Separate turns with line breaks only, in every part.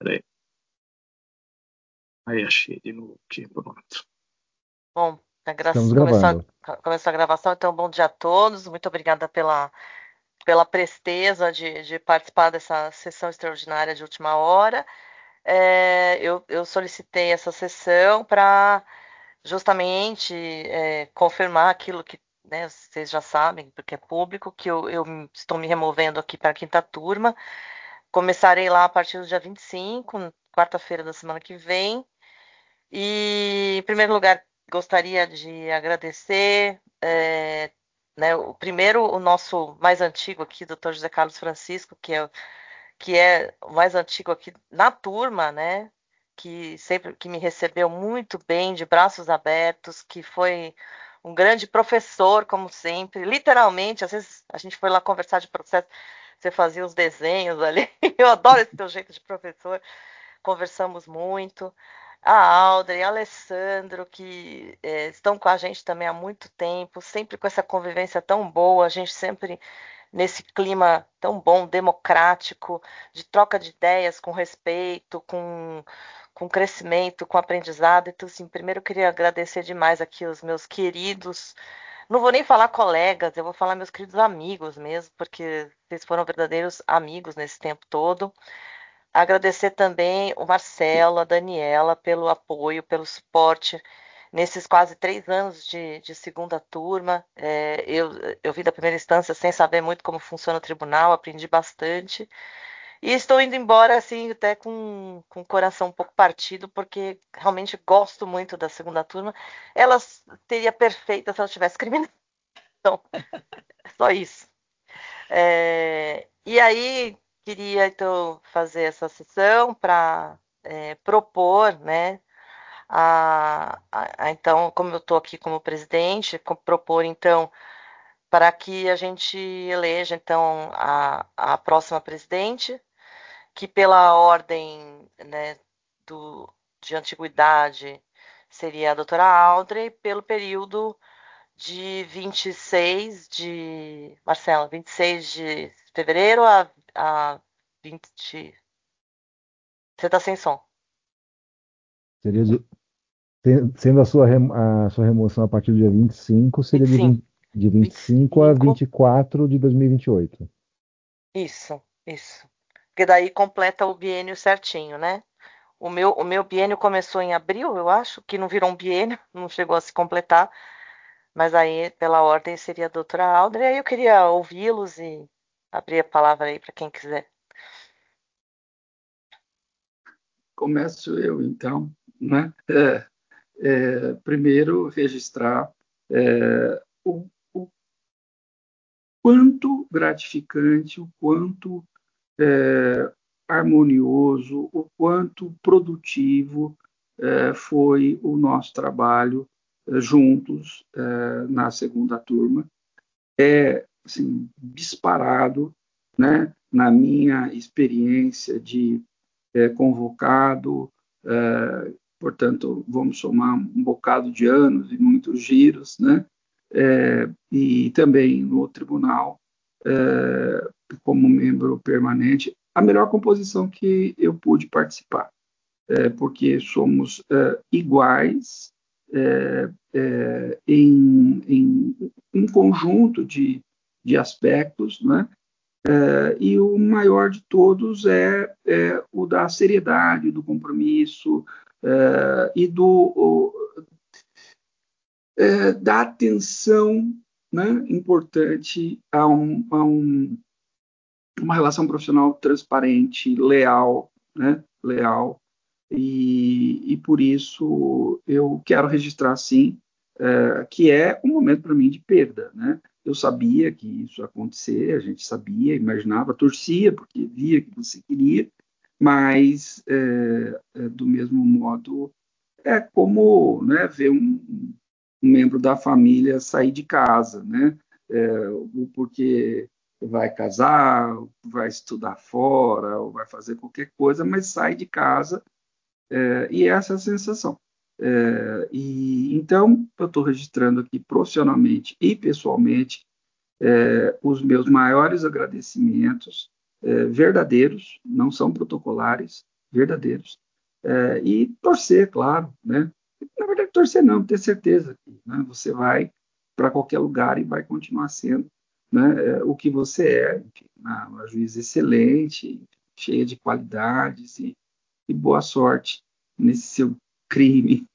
Peraí. Aí achei de novo aqui, pronto.
Bom,
Estamos
começou
gravando.
começou a gravação, então bom dia a todos. Muito obrigada pela presteza de participar dessa sessão extraordinária de última hora. Eu solicitei essa sessão para justamente confirmar aquilo que, né, vocês já sabem, porque é público, que eu estou me removendo aqui para a quinta turma. Começarei lá a partir do dia 25, quarta-feira da semana que vem. E, em primeiro lugar, gostaria de agradecer, né, o nosso mais antigo aqui, doutor José Carlos Francisco, que é o mais antigo aqui na turma, né, que sempre que me recebeu muito bem, de braços abertos, que foi um grande professor, como sempre, literalmente, às vezes a gente foi lá conversar de processo, você fazia os desenhos ali, eu adoro esse teu jeito de professor, conversamos muito. A Audrey, a Alessandro, que estão com a gente também há muito tempo, sempre com essa convivência tão boa, a gente sempre nesse clima tão bom, democrático, de troca de ideias, com respeito, com crescimento, com aprendizado. Então, assim, primeiro eu queria agradecer demais aqui os meus queridos, não vou nem falar colegas, eu vou falar meus queridos amigos mesmo, porque vocês foram verdadeiros amigos nesse tempo todo. Agradecer também o Marcelo, a Daniela pelo apoio, pelo suporte nesses quase 3 anos de segunda turma. Eu vi da primeira instância sem saber muito como funciona o tribunal, aprendi bastante. E estou indo embora assim, até com o coração um pouco partido, porque realmente gosto muito da segunda turma. Ela seria perfeita se ela tivesse criminal. Então, é só isso. E aí, queria então fazer essa sessão para propor, né, então, como eu estou aqui como presidente, propor então para que a gente eleja então a próxima presidente, que pela ordem, né, do, de antiguidade seria a doutora Audrey, pelo período de 26 de. Marcela, 26 de fevereiro a 20. Você tá sem som.
Seria sendo a sua remoção a partir do dia 25, seria de
25.
20, de 25 a
25.
24 de 2028.
Isso, isso. Porque daí completa o biênio certinho, né? O meu biênio começou em abril, eu acho, que não virou um biênio, não chegou a se completar, mas aí, pela ordem, seria a doutora Audrey. Aí eu queria ouvi-los e abrir a palavra aí para quem quiser.
Começo eu, então, né? Primeiro, registrar o quanto gratificante, o quanto é, harmonioso, o quanto produtivo foi o nosso trabalho juntos na segunda turma. Assim, disparado, né, na minha experiência de convocado, portanto, vamos somar um bocado de anos e muitos giros, né, e também no tribunal, como membro permanente, a melhor composição que eu pude participar, porque somos iguais em um conjunto de aspectos, né? E o maior de todos é o da seriedade, do compromisso e da atenção, né, importante uma relação profissional transparente, leal, né, leal, e por isso eu quero registrar, sim, que é um momento para mim de perda, né? Eu sabia que isso ia acontecer, a gente sabia, imaginava, torcia, porque via que você queria, mas, do mesmo modo, é como, né, ver um membro da família sair de casa, né? Porque vai casar, vai estudar fora, ou vai fazer qualquer coisa, mas sai de casa e essa é a sensação. E então eu estou registrando aqui profissionalmente e pessoalmente os meus maiores agradecimentos verdadeiros, não são protocolares, verdadeiros. E torcer, claro, né? Na verdade, torcer não, ter certeza que, né, você vai para qualquer lugar e vai continuar sendo, né, o que você é, enfim, uma juíza excelente, cheia de qualidades e boa sorte nesse seu crime.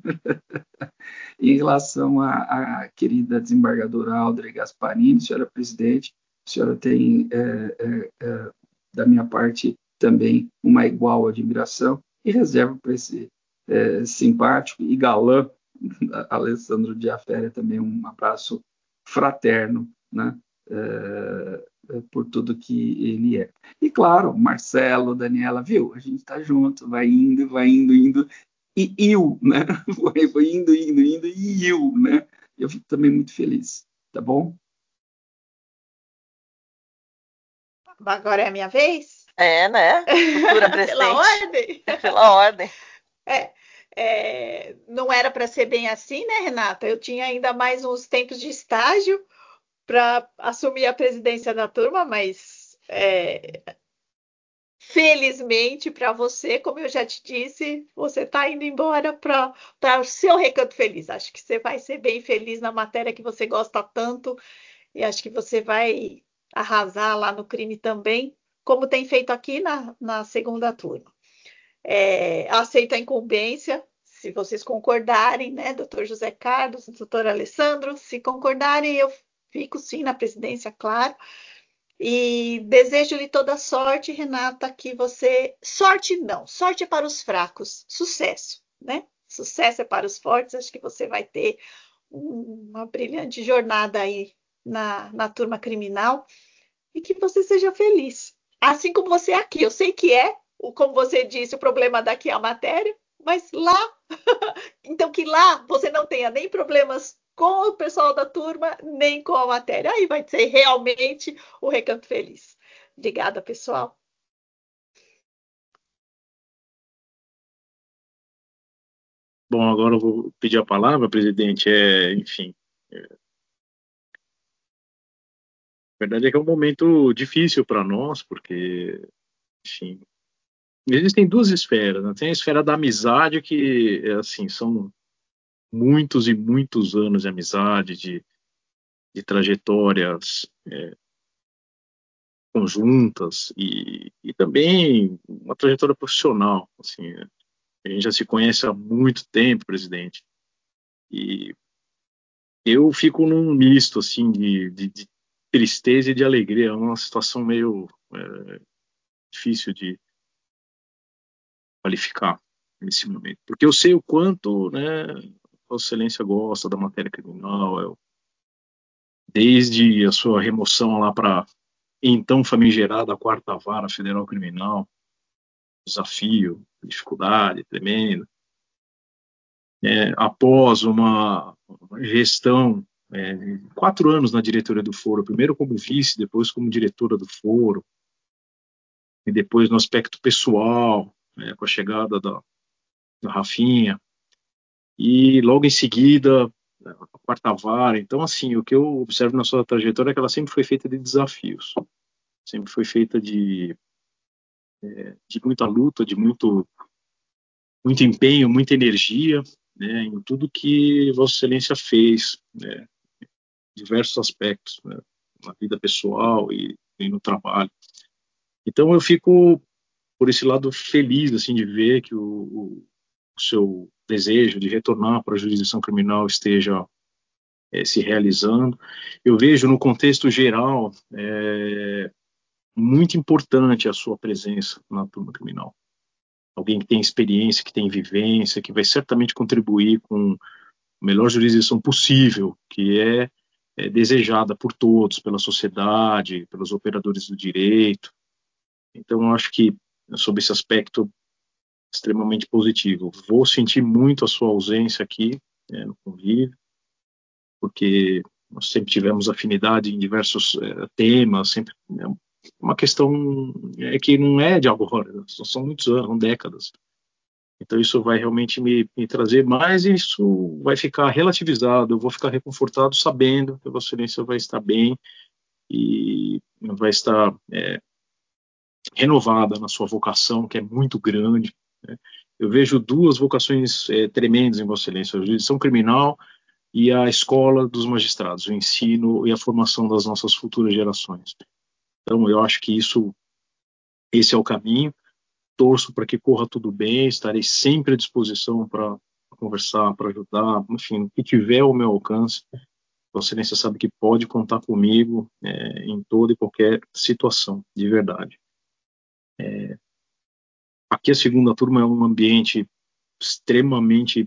Em relação à querida desembargadora Audrey Gasparini, senhora presidente, a senhora tem, da minha parte, também uma igual admiração e reservo para esse simpático e galã Alessandro Diafere também um abraço fraterno, né? Por tudo que ele é. E claro, Marcelo, Daniela, viu? A gente está junto, vai indo, vai indo, indo, e eu, né? Foi indo, indo, indo, e eu, né? Eu fico também muito feliz, tá bom?
Agora é a minha vez?
É, né? Futura
Pela
presidente.
ordem?
Pela ordem.
Não era para ser bem assim, né, Renata? Eu tinha ainda mais uns tempos de estágio para assumir a presidência da turma, mas felizmente para você, como eu já te disse, você está indo embora para o seu Recanto Feliz. Acho que você vai ser bem feliz na matéria que você gosta tanto e acho que você vai arrasar lá no crime também, como tem feito aqui na segunda turma. Aceito a incumbência, se vocês concordarem, né, doutor José Carlos, doutor Alessandro, se concordarem, eu fico sim na presidência, claro. E desejo-lhe toda sorte, Renata, que você. Sorte não, sorte é para os fracos, sucesso, né? Sucesso é para os fortes, acho que você vai ter uma brilhante jornada aí na turma criminal e que você seja feliz. Assim como você é aqui, eu sei que como você disse, o problema daqui é a matéria, mas lá, então que lá você não tenha nem problemas com o pessoal da turma, nem com a matéria. Aí vai ser realmente o Recanto Feliz. Obrigada, pessoal.
Bom, agora eu vou pedir a palavra, presidente. Enfim, a verdade é que é um momento difícil para nós, porque, enfim, existem duas esferas, né? Tem a esfera da amizade, que, assim, são muitos e muitos anos de amizade, de trajetórias conjuntas e também uma trajetória profissional, assim, a gente já se conhece há muito tempo, presidente, e eu fico num misto, assim, de tristeza e de alegria. É uma situação meio difícil de qualificar nesse momento. Porque eu sei o quanto, né, Vossa Excelência gosta da matéria criminal, desde a sua remoção lá para então famigerada quarta vara federal criminal, desafio, dificuldade tremenda, após uma gestão, 4 anos na diretoria do Foro, primeiro como vice, depois como diretora do Foro, e depois no aspecto pessoal, com a chegada da Rafinha, e logo em seguida a quarta vara. Então, assim, o que eu observo na sua trajetória é que ela sempre foi feita de desafios, sempre foi feita de muita luta, de muito empenho, muita energia, né, em tudo que Vossa Excelência fez, né, diversos aspectos, né, na vida pessoal e no trabalho. Então eu fico por esse lado feliz, assim, de ver que o seu desejo de retornar para a jurisdição criminal esteja se realizando. Eu vejo no contexto geral muito importante a sua presença na turma criminal. Alguém que tem experiência, que tem vivência, que vai certamente contribuir com a melhor jurisdição possível, que é desejada por todos, pela sociedade, pelos operadores do direito. Então, eu acho que, sob esse aspecto, extremamente positivo. Vou sentir muito a sua ausência aqui, no convívio, porque nós sempre tivemos afinidade em diversos temas, sempre uma questão que não é de agora, são muitos anos, são décadas. Então isso vai realmente me trazer mais, e isso vai ficar relativizado, eu vou ficar reconfortado sabendo que a Vossa Excelência vai estar bem e vai estar renovada na sua vocação, que é muito grande, né? Eu vejo duas vocações tremendas em Vossa Excelência: a jurisdição criminal e a escola dos magistrados, o ensino e a formação das nossas futuras gerações. Então, eu acho que esse é o caminho. Torço para que corra tudo bem, estarei sempre à disposição para conversar, para ajudar, enfim, o que tiver ao meu alcance. Vossa Excelência sabe que pode contar comigo em toda e qualquer situação, de verdade. Aqui a segunda turma é um ambiente extremamente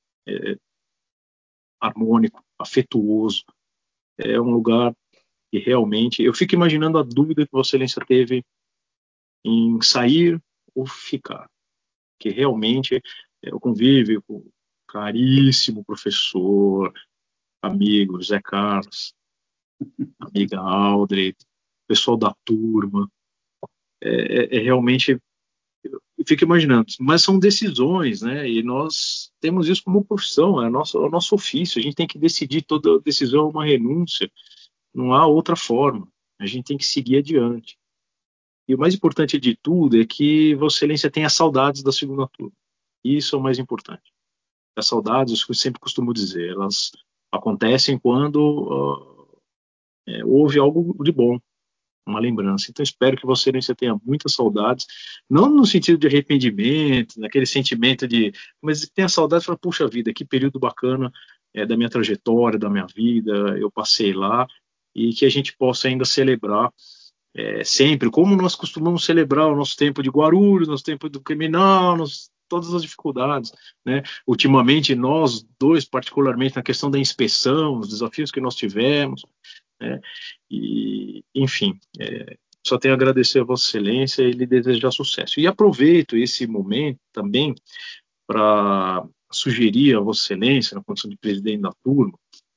harmônico, afetuoso. É um lugar que realmente... Eu fico imaginando a dúvida que Vossa Excelência teve em sair ou ficar, que realmente eu convivo com o caríssimo professor, amigo Zé Carlos, amiga Audrey, pessoal da turma. Realmente, eu fico imaginando, mas são decisões, né? E nós temos isso como profissão, é o nosso ofício. A gente tem que decidir, toda decisão é uma renúncia, não há outra forma. A gente tem que seguir adiante. E o mais importante de tudo é que Vossa Excelência tenha saudades da segunda turma. Isso é o mais importante. As saudades, eu sempre costumo dizer, elas acontecem quando houve algo de bom, uma lembrança. Então, espero que Vossa Excelência tenha muitas saudades, não no sentido de arrependimento, naquele sentimento de, mas tenha saudades e fala, puxa vida, que período bacana da minha trajetória, da minha vida, eu passei lá, e que a gente possa ainda celebrar sempre, como nós costumamos celebrar o nosso tempo de Guarulhos, nosso tempo do criminal, todas as dificuldades, né? Ultimamente, nós dois, particularmente na questão da inspeção, os desafios que nós tivemos, né? E, enfim, só tenho a agradecer a Vossa Excelência e lhe desejar sucesso. E aproveito esse momento também para sugerir a Vossa Excelência, na condição de presidente da turma,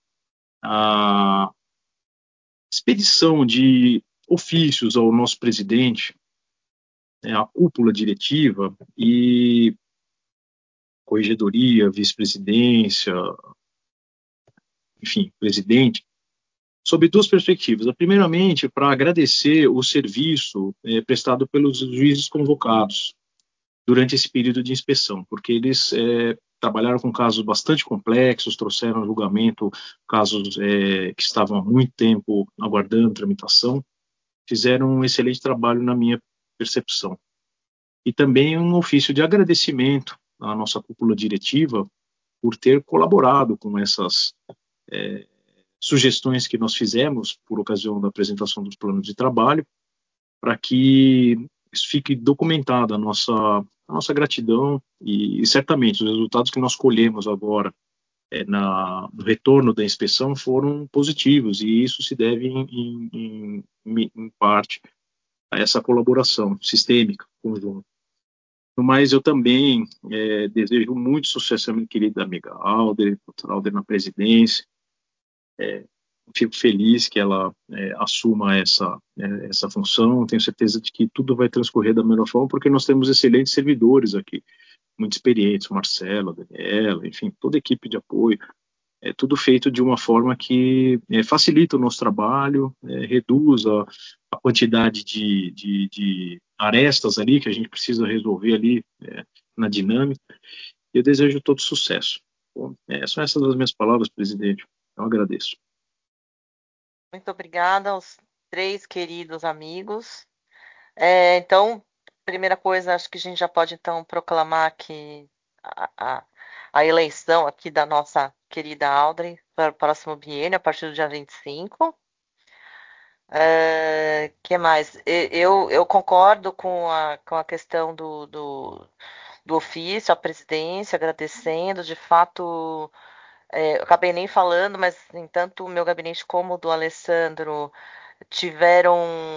a expedição de ofícios ao nosso presidente, a cúpula diretiva e corregedoria, vice-presidência, enfim, presidente, sob duas perspectivas. Primeiramente, para agradecer o serviço prestado pelos juízes convocados durante esse período de inspeção, porque eles trabalharam com casos bastante complexos, trouxeram a julgamento casos que estavam há muito tempo aguardando tramitação, fizeram um excelente trabalho na minha percepção. E também um ofício de agradecimento à nossa cúpula diretiva por ter colaborado com essas sugestões que nós fizemos por ocasião da apresentação dos planos de trabalho, para que isso fique documentada a nossa gratidão e certamente os resultados que nós colhemos agora no retorno da inspeção foram positivos e isso se deve em parte a essa colaboração sistêmica conjunta. Mas eu também desejo muito sucesso à minha querida amiga Alder, doutora Alder na presidência. Fico feliz que ela assuma essa função. Tenho certeza de que tudo vai transcorrer da melhor forma, porque nós temos excelentes servidores aqui, muito experientes, o Marcelo, a Daniela, enfim, toda a equipe de apoio. É tudo feito de uma forma que facilita o nosso trabalho, reduz a quantidade de arestas ali que a gente precisa resolver ali na dinâmica. Eu desejo todo sucesso. Bom, são essas as minhas palavras, presidente. Eu agradeço.
Muito obrigada aos três queridos amigos. Então, primeira coisa, acho que a gente já pode então proclamar que a, a, a eleição aqui da nossa querida Audrey para o próximo biênio, a partir do dia 25. Que mais? Eu concordo com a questão do ofício, a presidência, agradecendo, de fato, eu acabei nem falando, mas assim, tanto o meu gabinete como o do Alessandro tiveram,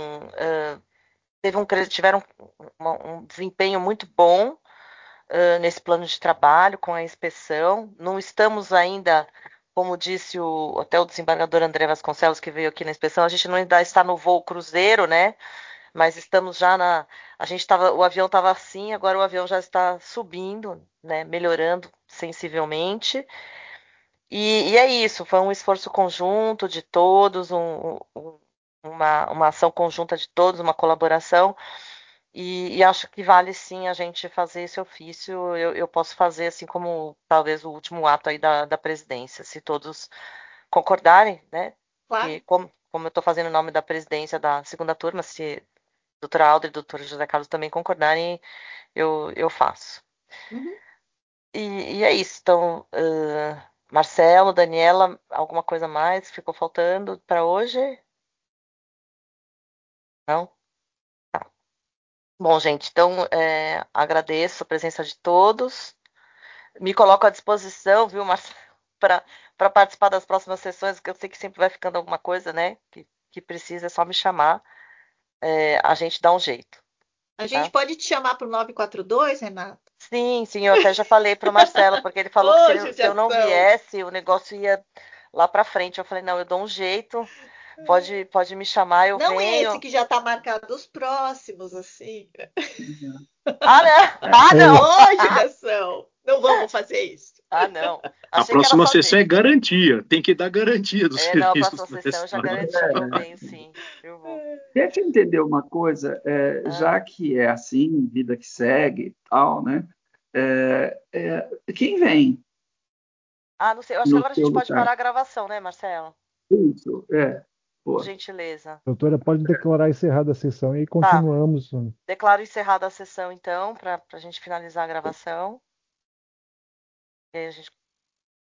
tiveram um desempenho muito bom nesse plano de trabalho com a inspeção. Não estamos ainda, como disse até o desembargador André Vasconcelos, que veio aqui na inspeção, a gente não ainda está no voo cruzeiro, né? Mas estamos já o avião estava assim, agora o avião já está subindo, né? Melhorando sensivelmente. E é isso, foi um esforço conjunto de todos, uma ação conjunta de todos, uma colaboração. E acho que vale sim a gente fazer esse ofício. Eu posso fazer assim como talvez o último ato aí da presidência, se todos concordarem, né?
Claro.
Que como eu estou fazendo o nome da presidência da segunda turma, se a doutora Alda e o doutor José Carlos também concordarem, eu faço.
Uhum.
E é isso. Então, Marcelo, Daniela, alguma coisa mais que ficou faltando para hoje? Não? Bom, gente, então agradeço a presença de todos. Me coloco à disposição, viu, Marcelo, para participar das próximas sessões, que eu sei que sempre vai ficando alguma coisa, né? Que precisa, é só me chamar. A gente dá um jeito,
A gente
tá?
pode te chamar para o 942, Renata?
Sim, sim, eu até já falei para o Marcelo, porque ele falou que
Ô,
se eu não
judiação!
viesse, o negócio ia lá para frente. Eu falei, não, eu dou um jeito, pode me chamar, eu
Não esse
venho.
que já está marcado, os próximos, assim.
Ah, não! Ah,
É,
não!
Ô, judiação! Não vamos fazer isso.
Ah, não.
A
Achei que era
próxima
só
sessão é
gente.
garantia. Tem que dar garantia dos
Não, a
serviços
próxima
para
sessão eu já
restaurante.
garanti que eu venho, sim. Eu vou.
Deixa eu entender uma coisa,
Ah,
já que é assim, vida que segue e tal, né? Quem vem
não sei. Eu acho que
no
agora a
seu
gente pode
lugar?
parar a gravação, né, Marcelo?
Isso,
Por
pô,
gentileza.
doutora, pode declarar encerrada a sessão e
Tá.
continuamos.
Declaro encerrada a sessão, então, para a gente finalizar a gravação. E aí a gente